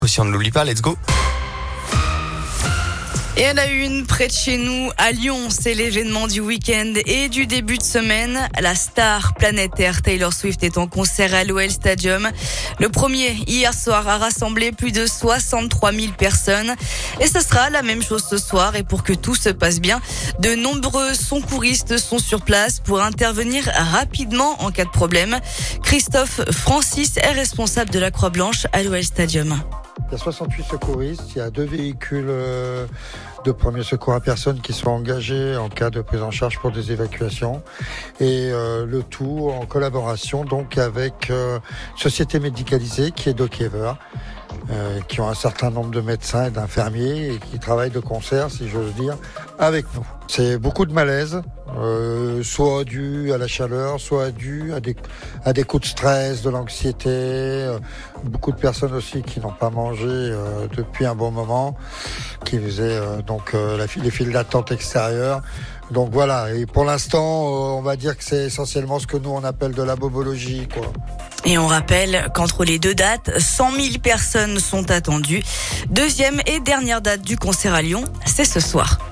Aussi, on ne l'oublie pas, let's go. Et à la une, près de chez nous, à Lyon, c'est l'événement du week-end et du début de semaine. La star planétaire Taylor Swift est en concert à l'OL Stadium. Le premier, hier soir, a rassemblé plus de 63 000 personnes. Et ce sera la même chose ce soir. Et pour que tout se passe bien, de nombreux secouristes sont sur place pour intervenir rapidement en cas de problème. Christophe Francis est responsable de la Croix-Blanche à l'OL Stadium. Il y a 68 secouristes, il y a 2 véhicules de premier secours à personne qui sont engagés en cas de prise en charge pour des évacuations et le tout en collaboration donc avec société médicalisée qui est Dockever, qui ont un certain nombre de médecins et d'infirmiers et qui travaillent de concert, si j'ose dire, avec nous. C'est beaucoup de malaise, soit dû à la chaleur, soit dû à des coups de stress, de l'anxiété, beaucoup de personnes aussi qui n'ont pas mangé depuis un bon moment, qui faisaient les files d'attente extérieures. Donc voilà, et pour l'instant, on va dire que c'est essentiellement ce que nous on appelle de la bobologie, quoi. Et on rappelle qu'entre les deux dates, 100 000 personnes sont attendues. Deuxième et dernière date du concert à Lyon, c'est ce soir.